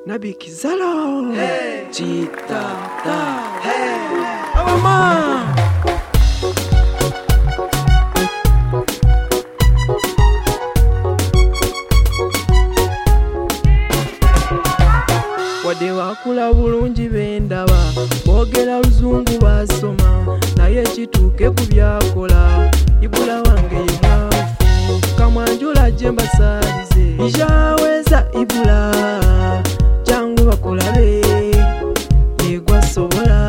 Nabikizalo Chita Awama Wadde wakula bulungi bendaba boogera luzungu basoma naye kituuke ku byakola Ibula wange yemwafu kamwanjula gye mbasaalize ijaweza Ibula jangu bakulabe yegwa sobola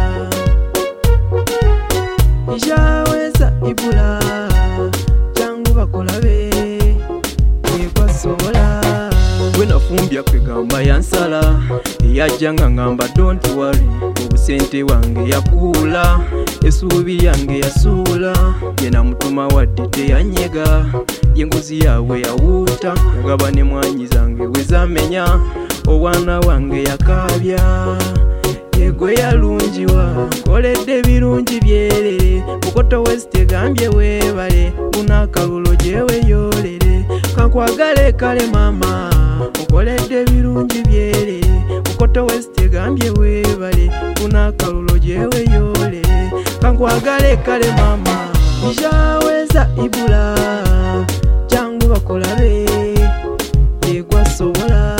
ijaweza Ibula jangu bakulabe yegwa sobola Wenafumbya kwegamba yansala eyajjanga ngamba don't worry obusente wange yakuula esuubi yange yasuula yena mutuma wadde teyanyega yenguzi yawe yawuuta yagaba ne mwanyi zange wezamenya obwana wange yakaabya yegwe yalungiwa nkoledde birungi byerere Bukoto West egambye weebale bunakalulo gyewe yoolere kankwagale kale mama okoledde birungi byerere Bukoto West egambye weebale bunakalulo gyewe yoolere kankwagale kale mama ijaweza Ibula jangu bakolabe yegwa sobola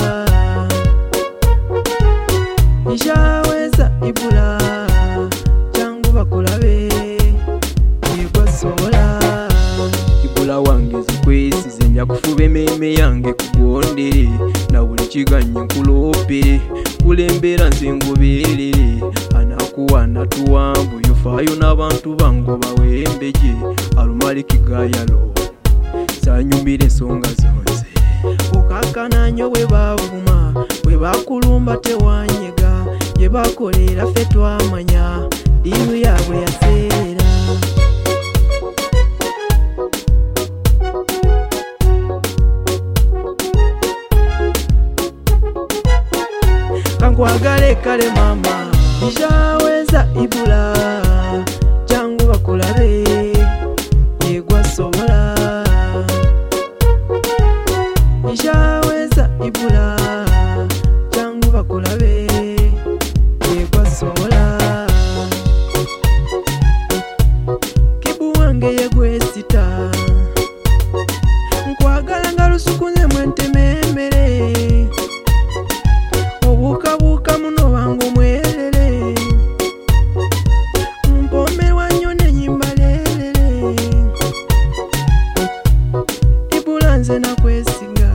ijaweza Ibula jangu bakolabe yegwa sobola Ibula wange zikwesize nja kufuba emmeeme yange kugondere na buli kiganye nkuloopere kulembera nze ngoberere anakuwana tuwanvu yofaayo n'abantu bango bawembeje alumalikigaayalo sanyumira ensonga zonse okakananyo bwe bavuma bwe bakulumba tewanyega gye bakolera ffe twamanya diinu yaabwe yaseera kankwagale kale mama ijaweza Ibula jangu bakulabe yegwa sobola ijaweza Ibula jangu bakulabe yegwa sobola Kibu wange yegwesita nkwagala nga lusukunze mwentememere obuukabuuka muno bangu mwerere mpomerwa nnyo n'ennyimba leerere Ibula nze nakwesiga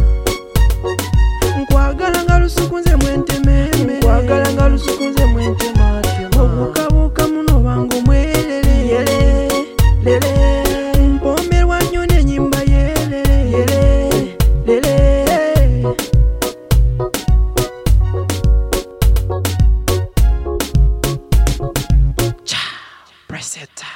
nkwagala nga lusukunze mwentememere nkwagala nga lusukunze mwentematema obuukabuuka muno bangu mwerere lere mpomerwa nnyo n'ennyimba yeerere lere Press it.